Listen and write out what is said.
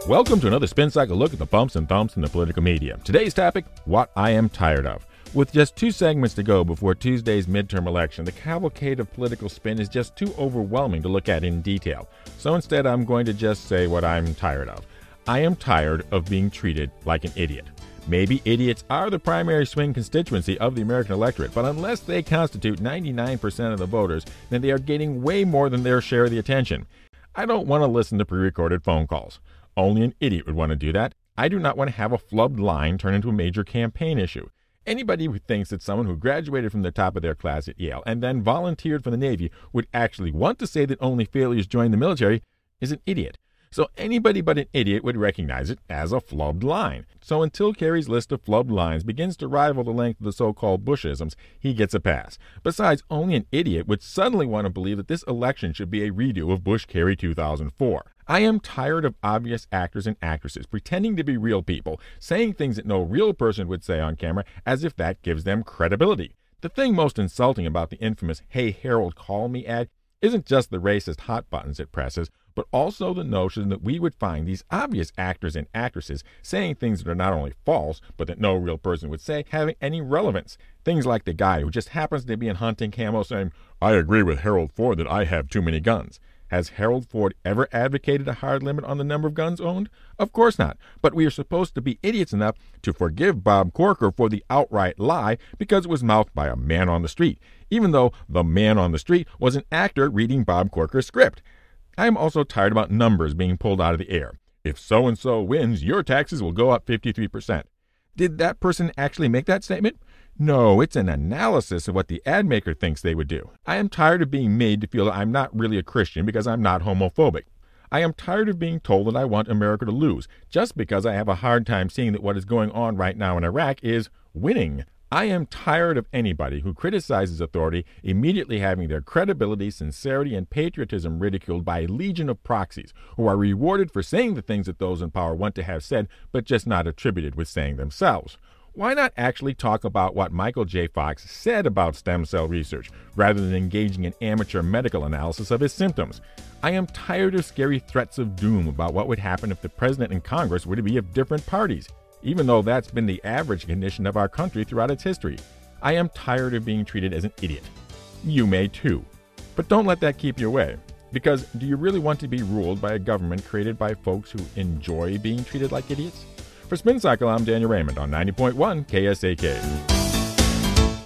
Welcome to another Spin Cycle look at the bumps and thumps in the political media. Today's topic, what I am tired of. With just 2 segments to go before Tuesday's midterm election, the cavalcade of political spin is just too overwhelming to look at in detail. So instead, I'm going to just say what I'm tired of. I am tired of being treated like an idiot. Maybe idiots are the primary swing constituency of the American electorate, but unless they constitute 99% of the voters, then they are getting way more than their share of the attention. I don't want to listen to pre-recorded phone calls. Only an idiot would want to do that. I do not want to have a flubbed line turn into a major campaign issue. Anybody who thinks that someone who graduated from the top of their class at Yale and then volunteered for the Navy would actually want to say that only failures join the military is an idiot. So anybody but an idiot would recognize it as a flubbed line. So until Kerry's list of flubbed lines begins to rival the length of the so-called Bushisms, he gets a pass. Besides, only an idiot would suddenly want to believe that this election should be a redo of Bush-Kerry 2004. I am tired of obvious actors and actresses pretending to be real people, saying things that no real person would say on camera as if that gives them credibility. The thing most insulting about the infamous "Hey Harold, call me" ad isn't just the racist hot buttons it presses, but also the notion that we would find these obvious actors and actresses saying things that are not only false, but that no real person would say, having any relevance. Things like the guy who just happens to be in hunting camo saying, "I agree with Harold Ford that I have too many guns." Has Harold Ford ever advocated a hard limit on the number of guns owned? Of course not. But we are supposed to be idiots enough to forgive Bob Corker for the outright lie because it was mouthed by a man on the street, even though the man on the street was an actor reading Bob Corker's script. I am also tired about numbers being pulled out of the air. If so-and-so wins, your taxes will go up 53%. Did that person actually make that statement? No, it's an analysis of what the ad maker thinks they would do. I am tired of being made to feel that I'm not really a Christian because I'm not homophobic. I am tired of being told that I want America to lose just because I have a hard time seeing that what is going on right now in Iraq is winning. I am tired of anybody who criticizes authority immediately having their credibility, sincerity, and patriotism ridiculed by a legion of proxies who are rewarded for saying the things that those in power want to have said, but just not attributed with saying themselves. Why not actually talk about what Michael J. Fox said about stem cell research, rather than engaging in amateur medical analysis of his symptoms? I am tired of scary threats of doom about what would happen if the president and Congress were to be of different parties, even though that's been the average condition of our country throughout its history. I am tired of being treated as an idiot. You may too. But don't let that keep you away. Because do you really want to be ruled by a government created by folks who enjoy being treated like idiots? For Spin Cycle, I'm Daniel Raymond on 90.1 KSAK.